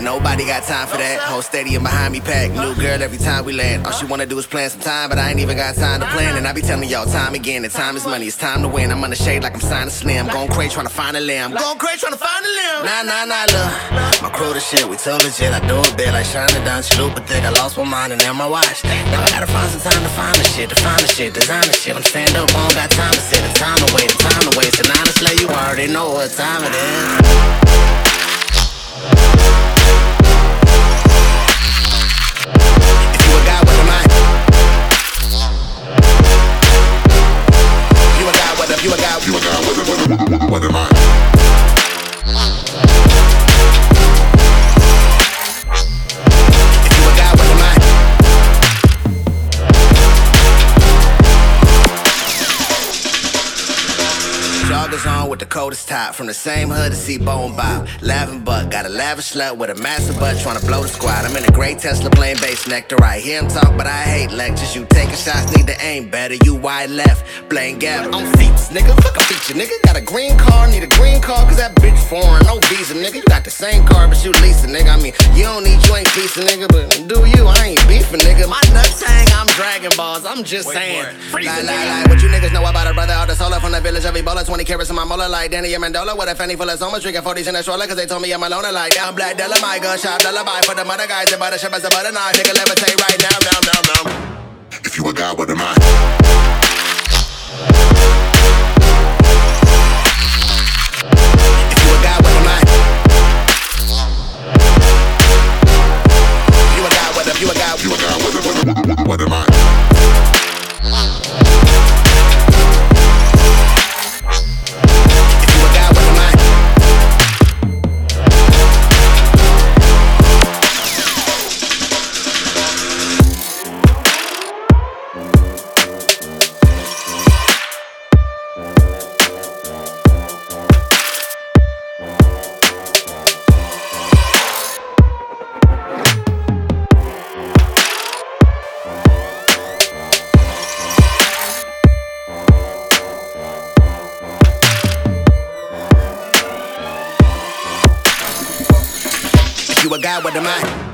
nobody got time for that. Whole stadium behind me packed. New girl every time we land. All she wanna do is plan some time, but I ain't even got time to plan. And I be telling y'all time again that time is money. It's time to win. I'm on the shade like I'm signing Slim. Going crazy trying to find a limb. Going crazy trying to find a limb. Nah, look. My crew the shit, we too legit. I do a bit like shining down, super thick. I lost my mind and now my watch. Now I gotta find some time to find the shit, design the shit. I'm stand up, I don't got time to sit. The time to waste. And honestly, you already know what time it is. What am I? Joggers on with the coldest top. From the same hood to see Bone Bob. Laughing buck, got a lavish slut with a massive butt trying to blow the squad. I'm in a gray Tesla playing bass nectar. I hear him talk, but I hate lectures. You taking shots, need to aim better. You wide left, playing gap on seats, nigga. Fuck a feature, nigga. Got a green car, need a green car, cause that bitch foreign, no visa, nigga. You got the same car, but you leasing, nigga. I mean, you don't need, you ain't piecing, nigga, but do you? I ain't beefing, nigga. My nuts hang, I'm Dragon Balls, I'm just saying. Lie, what you niggas know about a brother? All the solar from the village of Ebola, 20 carats in my molar like Danny Amendola with a fanny full of Zoma, drinking 40s in a stroller, cause they told me I'm alone like I'm Black Della, my gunshot lullaby for the mother guys that butter ship as a butter knife. Take a levitate right now. If you a god, what am I? If you a god, what am I? You a god, what am I? You a guy, what am I?